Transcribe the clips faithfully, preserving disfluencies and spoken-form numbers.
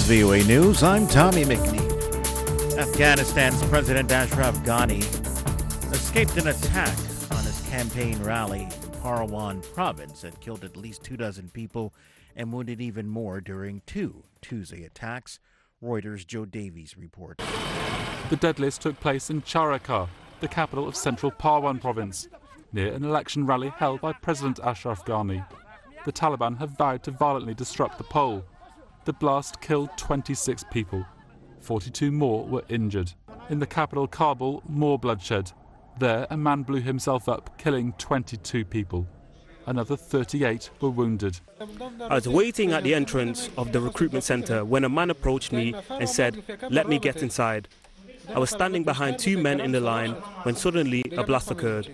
V O A News. I'm Tommy McNeil. Afghanistan's President Ashraf Ghani escaped an attack on his campaign rally in Parwan province that killed at least two dozen people and wounded even more during two Tuesday attacks. Reuters' Joe Davies reports. The deadliest took place in Charakar, the capital of central Parwan province, near an election rally held by President Ashraf Ghani. The Taliban have vowed to violently disrupt the poll. The blast killed twenty-six people. forty-two more were injured. In the capital Kabul, more bloodshed. There, a man blew himself up, killing twenty-two people. Another thirty-eight were wounded. I was waiting at the entrance of the recruitment centre when a man approached me and said, "Let me get inside." I was standing behind two men in the line when suddenly a blast occurred.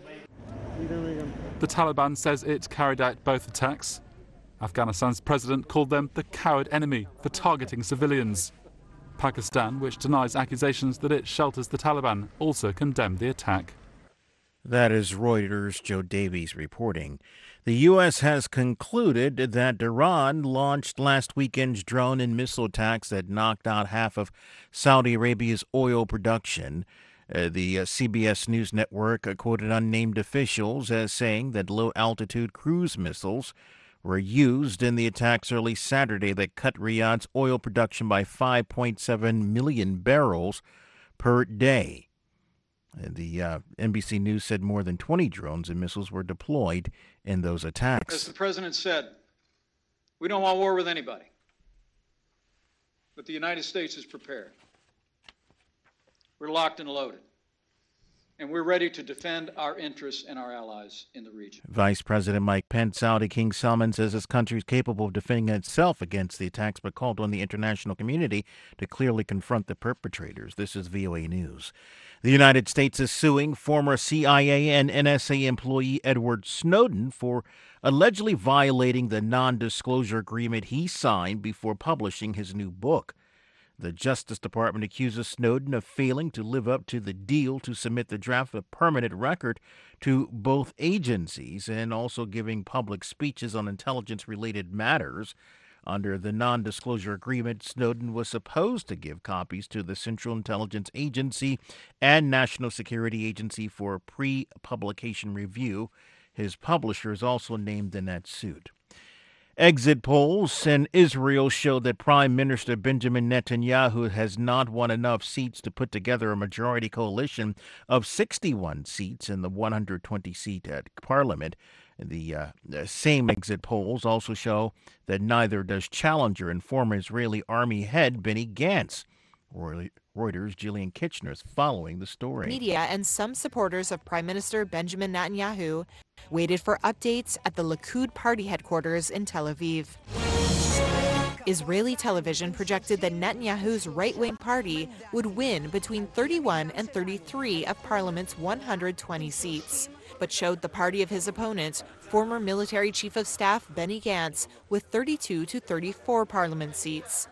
The Taliban says it carried out both attacks. Afghanistan's president called them the coward enemy for targeting civilians. Pakistan, which denies accusations that it shelters the Taliban, also condemned the attack. That is Reuters' Joe Davies reporting. The U S has concluded that Iran launched last weekend's drone and missile attacks that knocked out half of Saudi Arabia's oil production. Uh, the uh, C B S News Network uh, quoted unnamed officials as saying that low-altitude cruise missiles were used in the attacks early Saturday that cut Riyadh's oil production by five point seven million barrels per day. The uh, N B C News said more than twenty drones and missiles were deployed in those attacks. As the president said, we don't want war with anybody, but the United States is prepared. We're locked and loaded, and we're ready to defend our interests and our allies in the region. Vice President Mike Pence, Saudi King Salman, says his country is capable of defending itself against the attacks, but called on the international community to clearly confront the perpetrators. This is V O A News. The United States is suing former C I A and N S A employee Edward Snowden for allegedly violating the non-disclosure agreement he signed before publishing his new book. The Justice Department accuses Snowden of failing to live up to the deal to submit the draft of permanent record to both agencies and also giving public speeches on intelligence-related matters. Under the non-disclosure agreement, Snowden was supposed to give copies to the Central Intelligence Agency and National Security Agency for pre-publication review. His publisher is also named in that suit. Exit polls in Israel show that Prime Minister Benjamin Netanyahu has not won enough seats to put together a majority coalition of sixty-one seats in the one hundred twenty seat parliament. The uh, same exit polls also show that neither does challenger and former Israeli army head Benny Gantz. Reuters' Gillian Kitchener is following the story. Media and some supporters of Prime Minister Benjamin Netanyahu waited for updates at the Likud party headquarters in Tel Aviv. Israeli television projected that Netanyahu's right-wing party would win between thirty-one and thirty-three of Parliament's one hundred twenty seats, but showed the party of his opponent, former military chief of staff Benny Gantz, with thirty-two to thirty-four Parliament seats.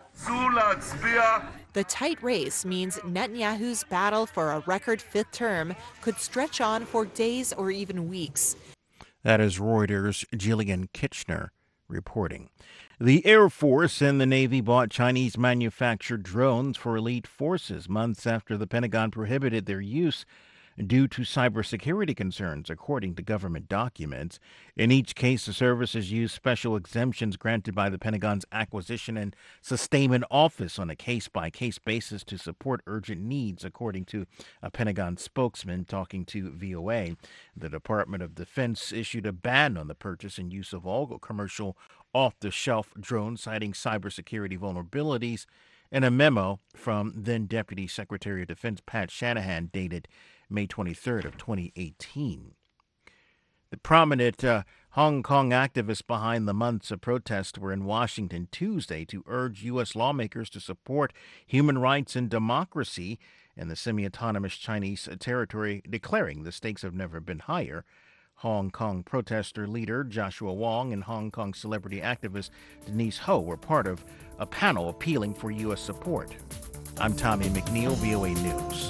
The tight race means Netanyahu's battle for a record fifth term could stretch on for days or even weeks. That is Reuters' Gillian Kitchener reporting. The Air Force and the Navy bought Chinese-manufactured drones for elite forces months after the Pentagon prohibited their use due to cybersecurity concerns, according to government documents. In each case, the services used special exemptions granted by the Pentagon's Acquisition and Sustainment Office on a case-by-case basis to support urgent needs, according to a Pentagon spokesman talking to V O A. The Department of Defense issued a ban on the purchase and use of all commercial off-the-shelf drones, citing cybersecurity vulnerabilities. In a memo from then Deputy Secretary of Defense Pat Shanahan dated May twenty-third of twenty eighteen. The prominent uh, Hong Kong activists behind the months of protests were in Washington Tuesday to urge U S lawmakers to support human rights and democracy in the semi-autonomous Chinese territory, declaring the stakes have never been higher. Hong Kong protester leader Joshua Wong and Hong Kong celebrity activist Denise Ho were part of a panel appealing for U S support. I'm Tommy McNeil, V O A News.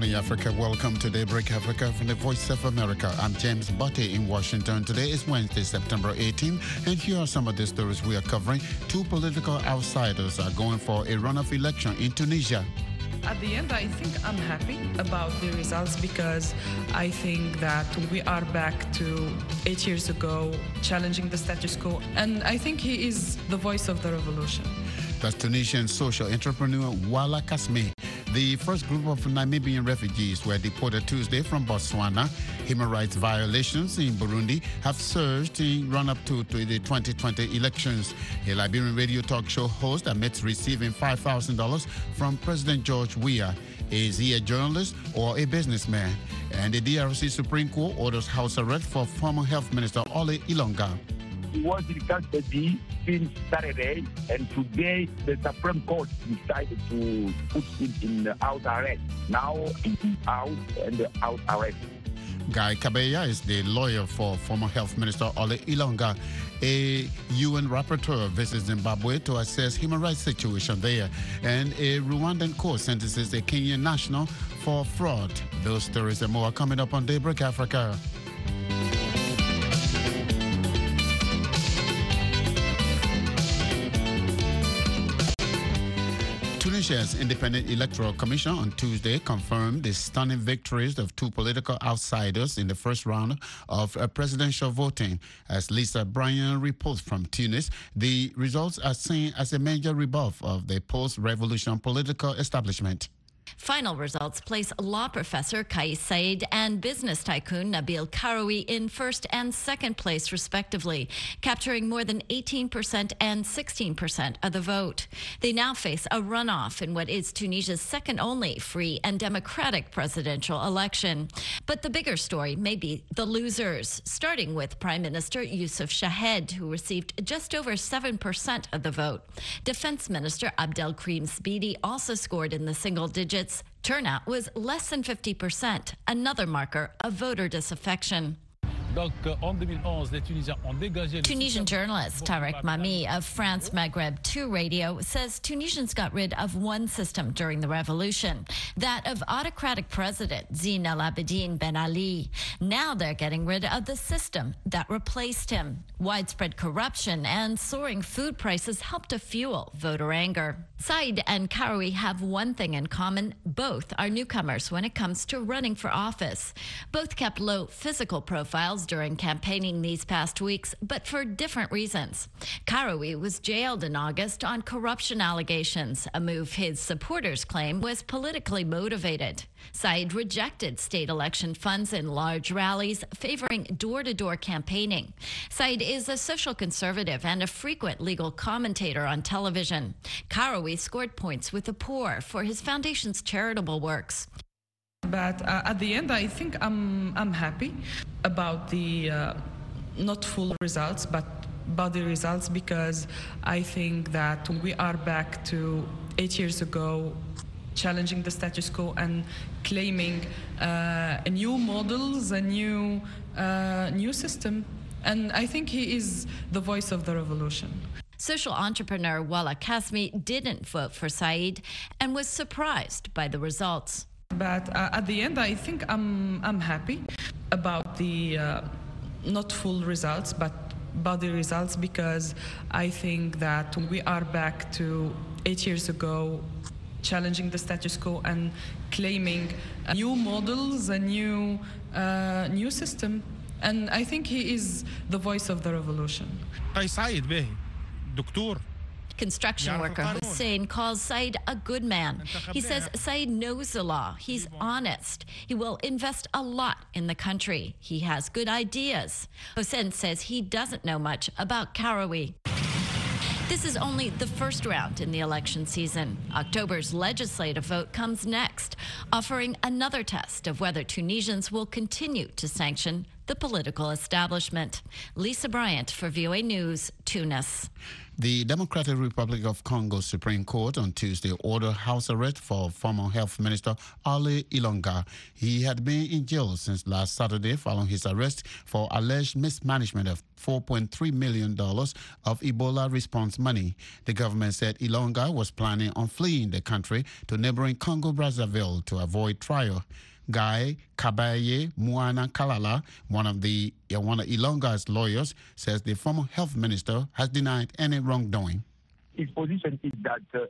morning, Africa. Welcome to Daybreak Africa from the Voice of America. I'm James Butte in Washington. Today is Wednesday, September eighteenth, and here are some of the stories we are covering. Two political outsiders are going for a runoff election in Tunisia. At the end, I think I'm happy about the results because I think that we are back to eight years ago, challenging the status quo. And I think he is the voice of the revolution. That's Tunisian social entrepreneur Wala Kasme. The first group of Namibian refugees were deported Tuesday from Botswana. Human rights violations in Burundi have surged in run-up to, to the twenty twenty elections. A Liberian radio talk show host admits receiving five thousand dollars from President George Weah. Is he a journalist or a businessman? And the D R C Supreme Court orders house arrest for former Health Minister Ole Ilonga. He was in custody since Saturday, and today the Supreme Court decided to put him in the house arrest. Now he is out and the house arrest. Guy Kabeya is the lawyer for former Health Minister Ole Ilonga. A U N rapporteur visits Zimbabwe to assess human rights situation there. And a Rwandan court sentences a Kenyan national for fraud. Those stories and more are coming up on Daybreak Africa. Tunisia's Independent Electoral Commission on Tuesday confirmed the stunning victories of two political outsiders in the first round of uh, presidential voting. As Lisa Bryan reports from Tunis, the results are seen as a major rebuff of the post-revolution political establishment. Final results place law professor Kais Saied and business tycoon Nabil Karoui in first and second place, respectively, capturing more than eighteen percent and sixteen percent of the vote. They now face a runoff in what is Tunisia's second only free and democratic presidential election. But the bigger story may be the losers, starting with Prime Minister Youssef Chahed, who received just over seven percent of the vote. Defense Minister Abdelkrim Sbidi also scored in the single digits. Turnout was less than fifty percent, another marker of voter disaffection. Tunisian journalist Tarek Mami of France Maghreb two Radio says Tunisians got rid of one system during the revolution, that of autocratic President Zine El Abidine Ben Ali. Now they're getting rid of the system that replaced him. Widespread corruption and soaring food prices helped to fuel voter anger. Said and Karoui have one thing in common. Both are newcomers when it comes to running for office. Both kept low physical profiles during campaigning these past weeks, but for different reasons. Karoui was jailed in August on corruption allegations, a move his supporters claim was politically motivated. Said rejected state election funds in large rallies, favoring door-to-door campaigning. Said is a social conservative and a frequent legal commentator on television. Karoui scored points with the poor for his foundation's charitable works. But uh, at the end, I think I'm, I'm happy about the uh, not full results, but about the results because I think that we are back to eight years ago, challenging the status quo and claiming uh, a new models, a new, uh, new system. And I think he is the voice of the revolution. Social entrepreneur Wala Kasme didn't vote for Said and was surprised by the results. But uh, at the end, I think I'm, I'm happy about the uh, not full results, but about the results because I think that we are back to eight years ago, challenging the status quo and claiming uh, new models, a new, uh, new system. And I think he is the voice of the revolution. Construction worker Hussein calls Said a good man. He says Said knows the law. He's honest. He will invest a lot in the country. He has good ideas. Hussein says he doesn't know much about Karoui. This is only the first round in the election season. October's legislative vote comes next, offering another test of whether Tunisians will continue to sanction the political establishment. Lisa Bryant for V O A News, Tunis. The Democratic Republic of Congo Supreme Court on Tuesday ordered house arrest for former Health Minister Ali Ilonga. He had been in jail since last Saturday following his arrest for alleged mismanagement of four point three million dollars of Ebola response money. The government said Ilonga was planning on fleeing the country to neighboring Congo-Brazzaville to avoid trial. Guy Kabaye Muana Kalala, one of the uh, one of Ilonga's lawyers, says the former health minister has denied any wrongdoing. His position is that uh,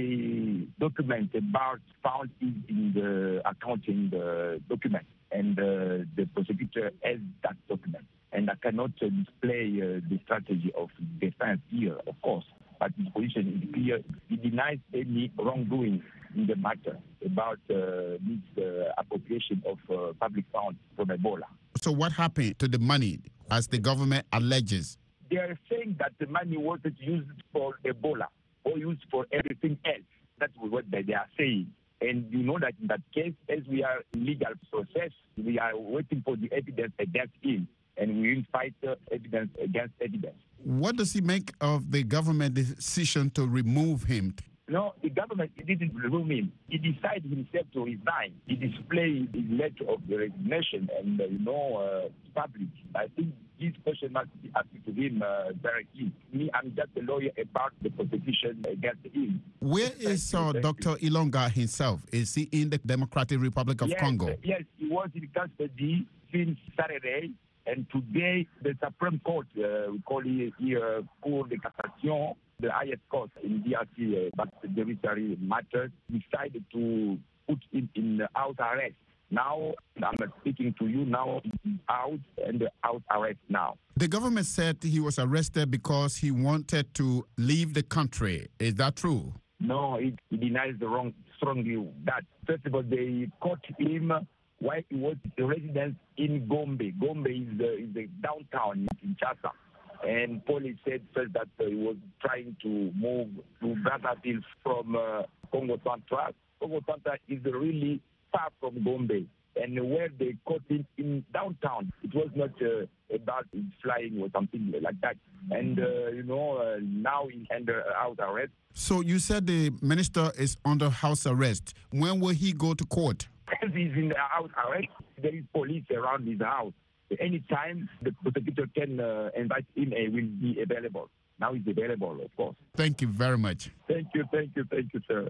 every document about found in, in the accounting the document, and uh, the prosecutor has that document. And I cannot uh, display uh, the strategy of defense here, of course. But his position is clear. He denies any wrongdoing in the matter about uh, this uh, appropriation of uh, public funds from Ebola. So what happened to the money, as the government alleges? They are saying that the money wasn't used for Ebola or used for everything else. That's what they are saying. And you know that in that case, as we are in legal process, we are waiting for the evidence against him, and we will fight uh, evidence against evidence. What does he make of the government decision to remove him? No, the government didn't remove him. He decided himself to resign. He displayed his letter of the resignation and, uh, you know, uh, public. I think this question must be asked to him uh, directly. Me, I'm just a lawyer about the prosecution against him. Where is uh, Doctor Ilonga himself? Is he in the Democratic Republic of yes, Congo? Uh, yes, he was in custody since Saturday. And today, the Supreme Court, uh, we call it here Cour de Cassation, the highest court in D R C, uh, but the judiciary matters, decided to put him in house arrest. Now, I'm speaking to you now, he's out and house arrest now. The government said he was arrested because he wanted to leave the country. Is that true? No, he, he denies the wrong, strongly that. First of all, they caught him while he was a resident in Gombe. Gombe is the, is the downtown in Kinshasa. And police said first that uh, he was trying to move to Brazzaville from uh, Congo Central. Congo Central is really far from Gombe. And where they caught him in downtown, it was not uh, about flying or something like that. And, uh, you know, uh, now he's under house arrest. So you said the minister is under house arrest. When will he go to court? As he's in the house arrest, there is police around his house. Anytime the prosecutor can uh, invite him, and will be available. Now he's available, of course. Thank you very much. Thank you, thank you, thank you, sir.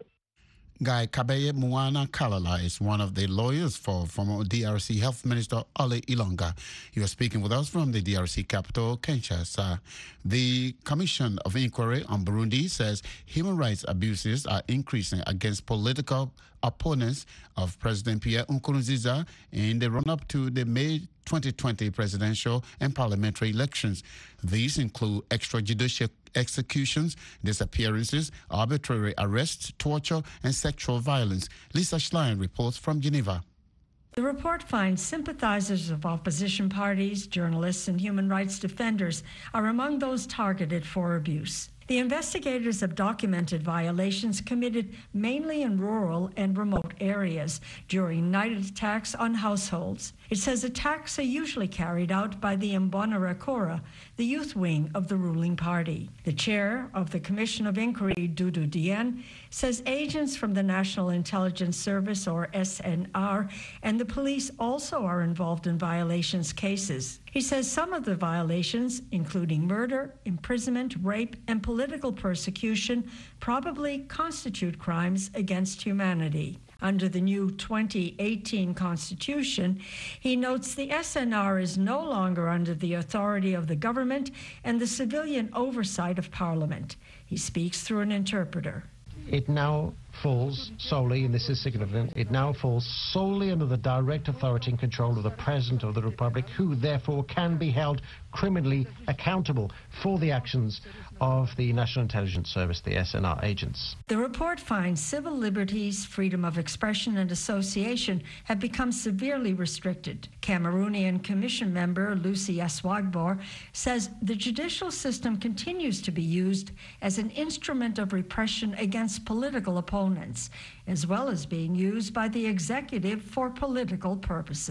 Guy Kabaye Muana Kalala is one of the lawyers for former D R C Health Minister Ali Ilonga. He was speaking with us from the D R C capital, Kinshasa. The Commission of Inquiry on Burundi says human rights abuses are increasing against political opponents of President Pierre Nkurunziza in the run-up to the May twenty twenty presidential and parliamentary elections. These include extrajudicial executions, disappearances, arbitrary arrests, torture, and sexual violence. Lisa Schlein reports from Geneva. The report finds sympathizers of opposition parties, journalists, and human rights defenders are among those targeted for abuse. The investigators have documented violations committed mainly in rural and remote areas during night attacks on households. It says attacks are usually carried out by the Imbonerakure, the youth wing of the ruling party. The chair of the Commission of Inquiry, Dudu Dieng, says agents from the National Intelligence Service, or S N R, and the police also are involved in violations cases. He says some of the violations, including murder, imprisonment, rape, and political persecution, probably constitute crimes against humanity. Under the new twenty eighteen Constitution, he notes the S N R is no longer under the authority of the government and the civilian oversight of Parliament. He speaks through an interpreter. It now falls solely, and this is significant, it now falls solely under the direct authority and control of the President of the Republic, who therefore can be held criminally accountable for the actions of the National Intelligence Service, the S N R agents. The report finds civil liberties, freedom of expression and association have become severely restricted. Cameroonian Commission member Lucy Aswagbor says the judicial system continues to be used as an instrument of repression against political opponents, as well as being used by the executive for political purposes.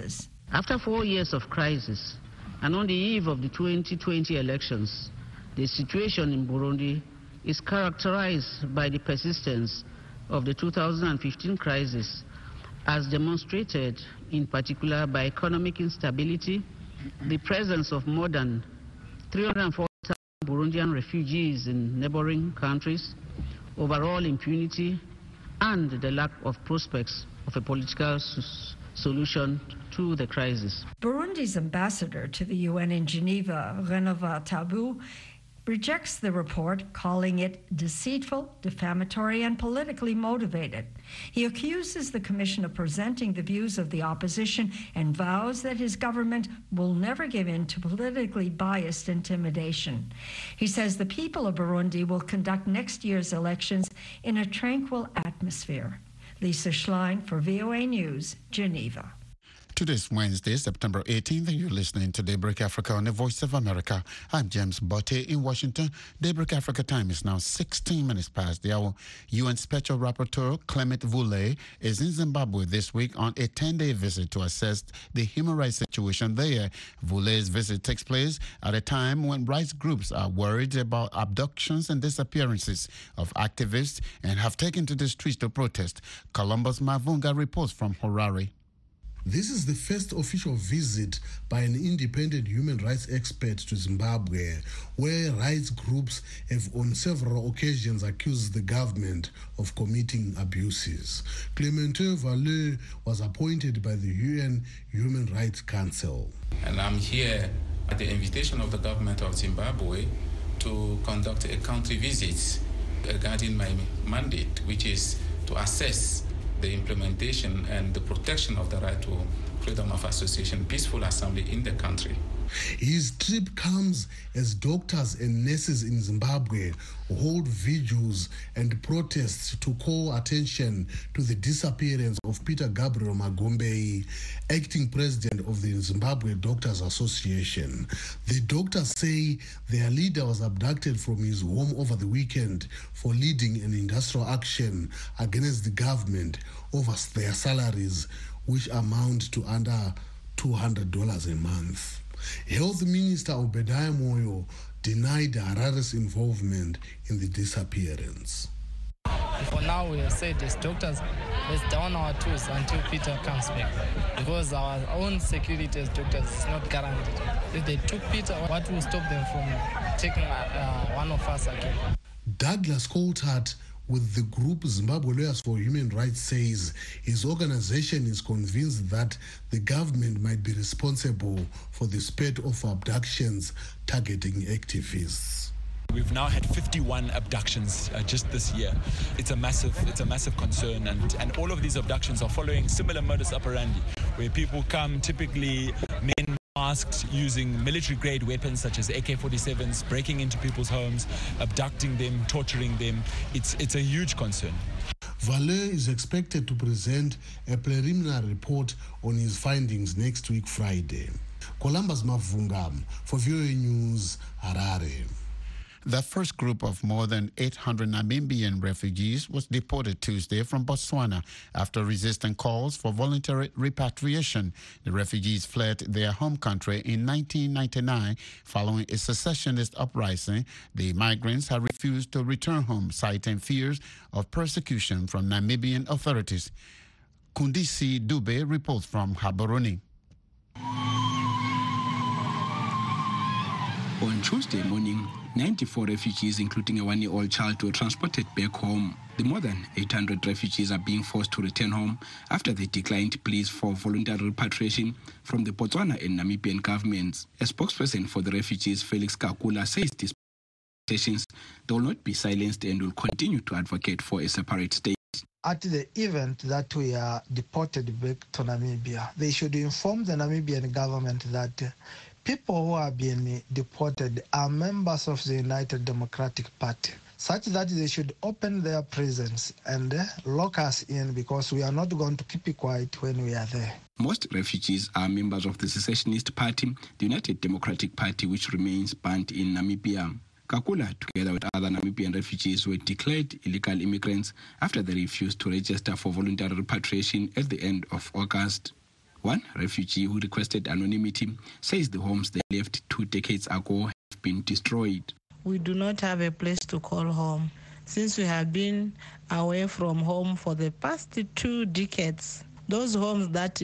After four years of crisis, and on the eve of the twenty twenty elections, the situation in Burundi is characterized by the persistence of the two thousand fifteen crisis, as demonstrated in particular by economic instability, the presence of more than three hundred forty thousand Burundian refugees in neighboring countries, overall impunity, and the lack of prospects of a political solution to the crisis. Burundi's ambassador to the U N in Geneva, Renova Tabu, rejects the report, calling it deceitful, defamatory, and politically motivated. He accuses the Commission of presenting the views of the opposition and vows that his government will never give in to politically biased intimidation. He says the people of Burundi will conduct next year's elections in a tranquil atmosphere. Lisa Schlein for V O A News, Geneva. Today's Wednesday, September eighteenth, and you're listening to Daybreak Africa on the Voice of America. I'm James Botte in Washington. Daybreak Africa time is now sixteen minutes past the hour. U N Special Rapporteur Clement Voulet is in Zimbabwe this week on a ten-day visit to assess the human rights situation there. Voulet's visit takes place at a time when rights groups are worried about abductions and disappearances of activists and have taken to the streets to protest. Columbus Mavunga reports from Harare. This is the first official visit by an independent human rights expert to Zimbabwe, where rights groups have on several occasions accused the government of committing abuses. Clement Voulet was appointed by the U N Human Rights Council. And I'm here at the invitation of the government of Zimbabwe to conduct a country visit regarding my mandate, which is to assess the implementation and the protection of the right to freedom of association, peaceful assembly in the country. His trip comes as doctors and nurses in Zimbabwe hold vigils and protests to call attention to the disappearance of Peter Gabriel Magombe, acting president of the Zimbabwe Doctors Association. The doctors say their leader was abducted from his home over the weekend for leading an industrial action against the government over their salaries, which amount to under two hundred dollars a month. Health Minister Obadiah Moyo denied Harare's involvement in the disappearance. For now, we have said as doctors, let's down our tools until Peter comes back, because our own security as doctors is not guaranteed. If they took Peter, what will stop them from taking uh, one of us again? Douglas Coulthard with the group Zimbabwe Lawyers for Human Rights says his organization is convinced that the government might be responsible for the spate of abductions targeting activists. We've now had fifty-one abductions uh, just this year. It's a massive, it's a massive concern, and, and all of these abductions are following similar modus operandi, where people come, typically men masked, using military-grade weapons such as A K forty-sevens, breaking into people's homes, abducting them, torturing them. It's, it's a huge concern. Voulet is expected to present a preliminary report on his findings next week, Friday. Columbus Mavunga for V O A News, Harare. The first group of more than eight hundred Namibian refugees was deported Tuesday from Botswana after resisting calls for voluntary repatriation. The refugees fled their home country in nineteen ninety-nine following a secessionist uprising. The migrants have refused to return home, citing fears of persecution from Namibian authorities. Kundisi Dube reports from Gaborone. On Tuesday morning, ninety-four refugees, including a one-year-old child, were transported back home. The more than eight hundred refugees are being forced to return home after they declined pleas for voluntary repatriation from the Botswana and Namibian governments. A spokesperson for the refugees, Felix Kakula, says these petitions will not be silenced and will continue to advocate for a separate state. At the event that we are deported back to Namibia, they should inform the Namibian government that people who are being deported are members of the United Democratic Party, such that they should open their prisons and lock us in, because we are not going to keep it quiet when we are there. Most refugees are members of the secessionist party, the United Democratic Party, which remains banned in Namibia. Kakula, together with other Namibian refugees, were declared illegal immigrants after they refused to register for voluntary repatriation at the end of August. One refugee who requested anonymity says the homes they left two decades ago have been destroyed. We do not have a place to call home. Since we have been away from home for the past two decades, those homes that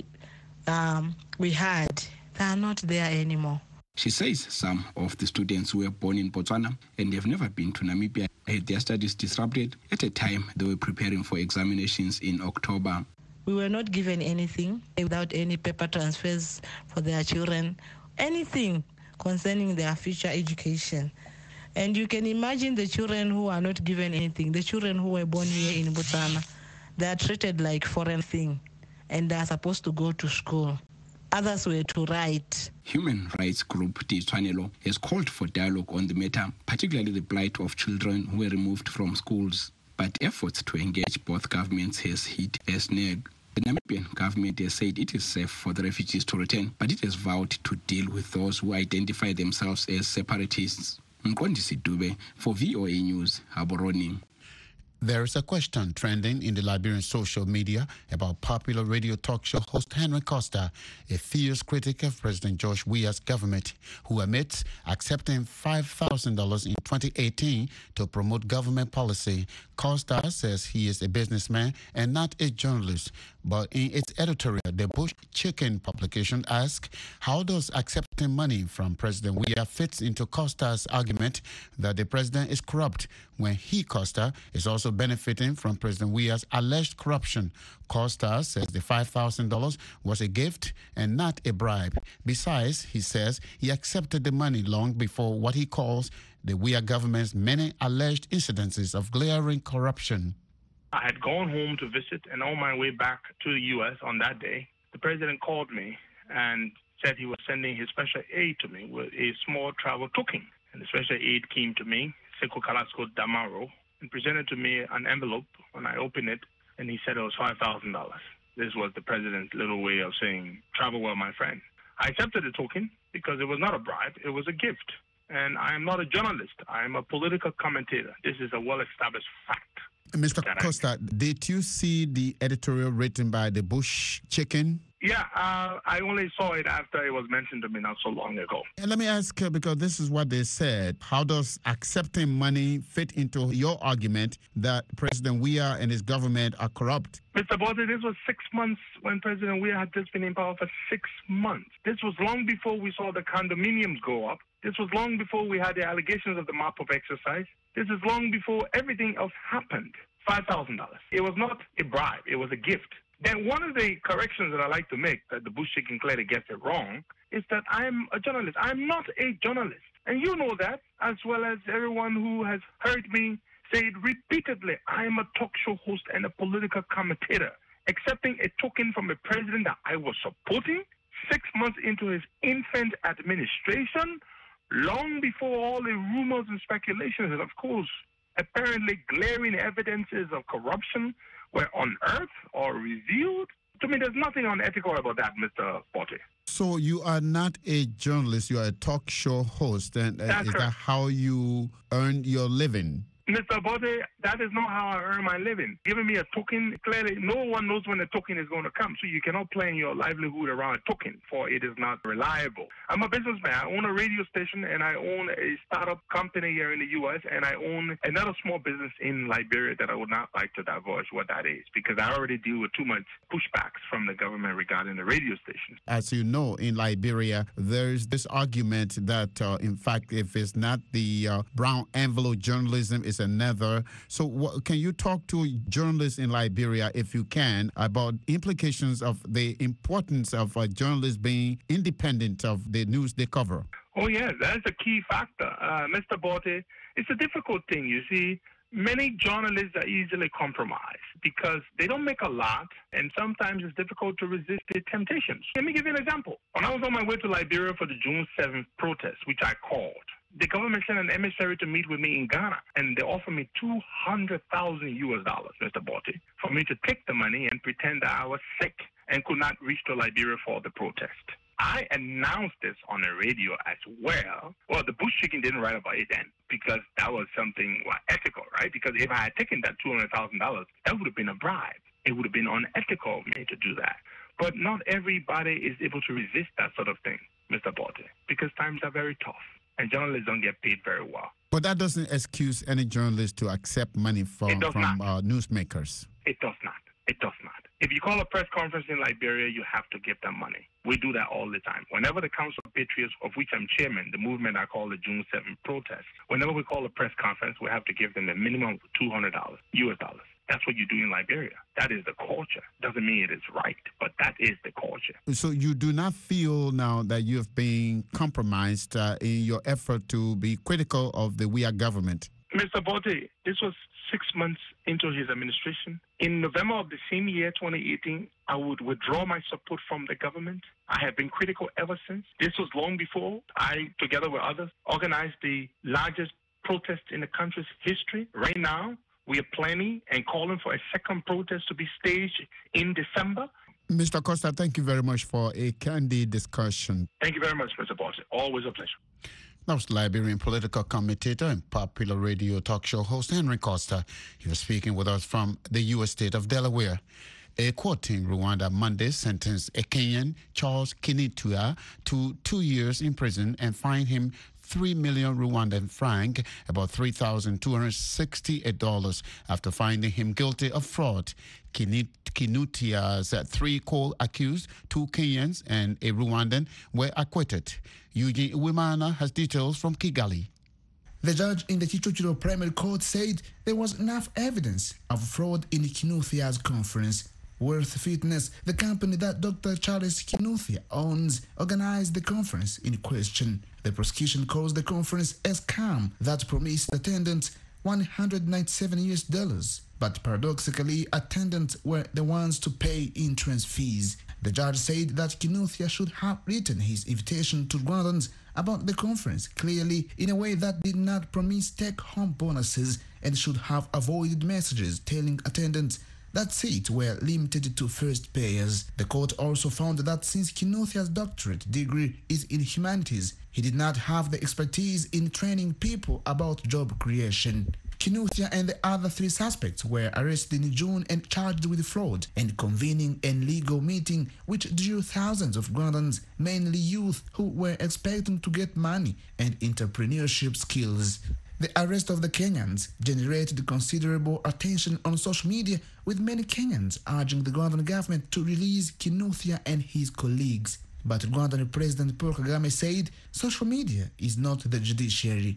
um, we had, they are not there anymore. She says some of the students who were born in Botswana and have never been to Namibia had their studies disrupted at a time they were preparing for examinations in October. We were not given anything without any paper transfers for their children, anything concerning their future education. And you can imagine the children who are not given anything, the children who were born here in Botswana, they are treated like foreign thing and they are supposed to go to school. Others were to write. Human rights group Tshwanelo has called for dialogue on the matter, particularly the plight of children who were removed from schools. But efforts to engage both governments has hit a snag. The Namibian government has said it is safe for the refugees to return, but it has vowed to deal with those who identify themselves as separatists. Mqondisi Dube for V O A News, Gaborone. There is a question trending in the Liberian social media about popular radio talk show host Henry Costa, a fierce critic of President George Weah's government, who admits accepting five thousand dollars in twenty eighteen to promote government policy. Costa says he is a businessman and not a journalist. But in its editorial, the Bush Chicken publication asks, how does accepting money from President Weah fits into Costa's argument that the president is corrupt when he, Costa, is also benefiting from President Weah's alleged corruption? Costa says the five thousand dollars was a gift and not a bribe. Besides, he says he accepted the money long before what he calls the Weah government's many alleged incidences of glaring corruption. I had gone home to visit, and on my way back to the U S on that day, the president called me and said he was sending his special aid to me with a small travel token. And the special aid came to me, Seko Carrasco Damaro, and presented to me an envelope. When I opened it, and he said it was five thousand dollars. This was the president's little way of saying, travel well, my friend. I accepted the token because it was not a bribe, it was a gift. And I am not a journalist, I am a political commentator. This is a well-established fact. Mister Costa, did you see the editorial written by the Bush Chicken? Yeah, uh, I only saw it after it was mentioned to me not so long ago. And let me ask, uh, because this is what they said, how does accepting money fit into your argument that President Weah and his government are corrupt? Mister Bote, this was six months when President Weah had just been in power for six months. This was long before we saw the condominiums go up. This was long before we had the allegations of the mop-up exercise. This is long before everything else happened. five thousand dollars. It was not a bribe. It was a gift. Then one of the corrections that I like to make, that the Bush Chicken clearly gets it wrong, is that I'm a journalist. I'm not a journalist. And you know that, as well as everyone who has heard me say it repeatedly. I am a talk show host and a political commentator. Accepting a token from a president that I was supporting six months into his infant administration, long before all the rumors and speculations, and of course, apparently glaring evidences of corruption were unearthed or revealed. To me, there's nothing unethical about that, Mister Bote. So you are not a journalist, you are a talk show host, and uh, is that how you earn your living? Mister Bote, that is not how I earn my living. Giving me a token, clearly no one knows when the token is going to come, so you cannot plan your livelihood around a token, for it is not reliable. I'm a businessman. I own a radio station, and I own a startup company here in the U S, and I own another small business in Liberia that I would not like to divulge what that is, because I already deal with too much pushbacks from the government regarding the radio station. As you know, in Liberia, there's this argument that, uh, in fact, if it's not the uh, brown envelope journalism, it's another. So what, can you talk to journalists in Liberia, if you can, about implications of the importance of uh, journalists being independent of the news they cover? Oh, yes, that's a key factor. Uh, Mister Bote, it's a difficult thing. You see, many journalists are easily compromised because they don't make a lot, and sometimes it's difficult to resist the temptations. Let me give you an example. When I was on my way to Liberia for the June seventh protest, which I called, the government sent an emissary to meet with me in Ghana, and they offered me two hundred thousand U S dollars, Mister Bote, for me to take the money and pretend that I was sick and could not reach to Liberia for the protest. I announced this on the radio as well. Well, the Bush Chicken didn't write about it then because that was something well, ethical, right? Because if I had taken that two hundred thousand dollars, that would have been a bribe. It would have been unethical of me to do that. But not everybody is able to resist that sort of thing, Mister Bote, because times are very tough and journalists don't get paid very well. But that doesn't excuse any journalist to accept money from, from uh, newsmakers. It does not. It does not. If you call a press conference in Liberia, you have to give them money. We do that all the time. Whenever the Council of Patriots, of which I'm chairman, the movement I call the June seventh protest, whenever we call a press conference, we have to give them a minimum of two hundred dollars, U S dollars. That's what you do in Liberia. That is the culture. Doesn't mean it is right, but that is the culture. So you do not feel now that you have been compromised uh, in your effort to be critical of the W I A government? Mister Bote, this was six months into his administration. In November of the same year, twenty eighteen, I would withdraw my support from the government. I have been critical ever since. This was long before I, together with others, organized the largest protest in the country's history. Right now, we are planning and calling for a second protest to be staged in December. Mister Costa, thank you very much for a candid discussion. Thank you very much, Mister Bote. Always a pleasure. That was Liberian political commentator and popular radio talk show host Henry Costa. He was speaking with us from the U S state of Delaware. A court in Rwanda Monday sentenced a Kenyan, Charles Kinitua, to two years in prison and fined him three million Rwandan franc, about three thousand two hundred sixty-eight dollars, after finding him guilty of fraud. Kinutia's three co-accused, two Kenyans and a Rwandan, were acquitted. Eugene Uwimana has details from Kigali. The judge in the Kicukiro Primary Court said there was enough evidence of fraud in Kinuthia's conference. Worth Fitness, the company that Doctor Charles Kinuthia owns, organized the conference in question. The prosecution calls the conference a scam that promised attendants one hundred ninety-seven U S dollars. But paradoxically, attendants were the ones to pay entrance fees. The judge said that Kinuthia should have written his invitation to Rwandans about the conference clearly in a way that did not promise take-home bonuses and should have avoided messages telling attendants that seats were limited to first payers. The court also found that since Kinuthia's doctorate degree is in humanities, he did not have the expertise in training people about job creation. Kinuthia and the other three suspects were arrested in June and charged with fraud and convening a legal meeting which drew thousands of Rwandans, mainly youth, who were expecting to get money and entrepreneurship skills. The arrest of the Kenyans generated considerable attention on social media, with many Kenyans urging the Rwandan government to release Kinuthia and his colleagues. But Rwandan President Paul Kagame said social media is not the judiciary.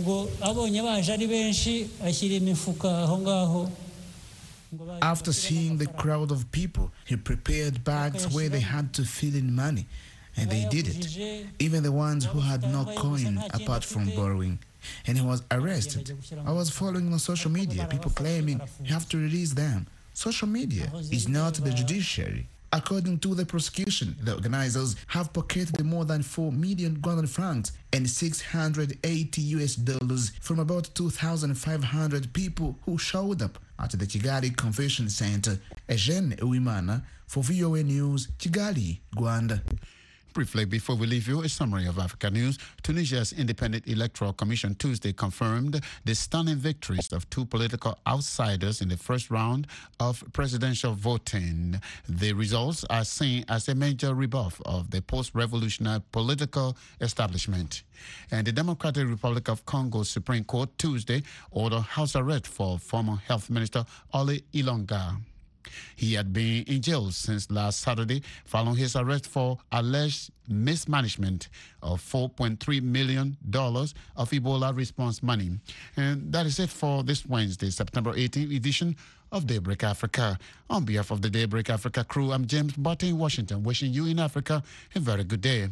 After seeing the crowd of people, he prepared bags where they had to fill in money, and they did it, even the ones who had no coin apart from borrowing. And he was arrested. I was following on social media, people claiming you have to release them. Social media is not the judiciary. According to the prosecution, the organizers have pocketed more than four million Rwandan francs and six hundred eighty U S dollars from about two thousand five hundred people who showed up at the Kigali Convention Center. Eugene Uwimana for V O A News, Kigali, Rwanda. Briefly, before we leave you, a summary of Africa news. Tunisia's Independent Electoral Commission Tuesday confirmed the stunning victories of two political outsiders in the first round of presidential voting. The results are seen as a major rebuff of the post-revolutionary political establishment. And the Democratic Republic of Congo Supreme Court Tuesday ordered house arrest for former Health Minister Ole Ilonga. He had been in jail since last Saturday following his arrest for alleged mismanagement of four point three million dollars of Ebola response money. And that is it for this Wednesday, September eighteenth edition of Daybreak Africa. On behalf of the Daybreak Africa crew, I'm James Botte in Washington, wishing you in Africa a very good day.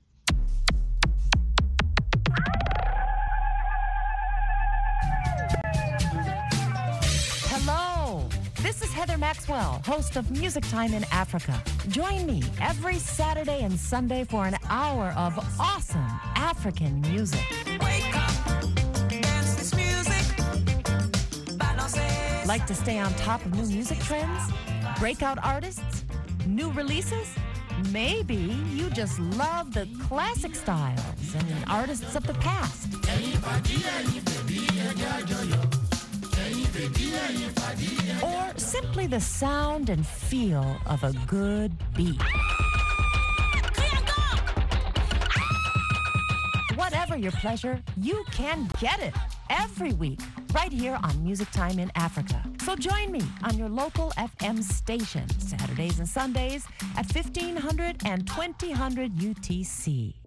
This is Heather Maxwell, host of Music Time in Africa. Join me every Saturday and Sunday for an hour of awesome African music. Wake up, dance this music. Like to stay on top of new music trends? Breakout artists? New releases? Maybe you just love the classic styles and artists of the past. Or simply simply the sound and feel of a good beat. Whatever your pleasure, you can get it every week right here on Music Time in Africa. So join me on your local F M station Saturdays and Sundays at fifteen hundred and twenty hundred U T C.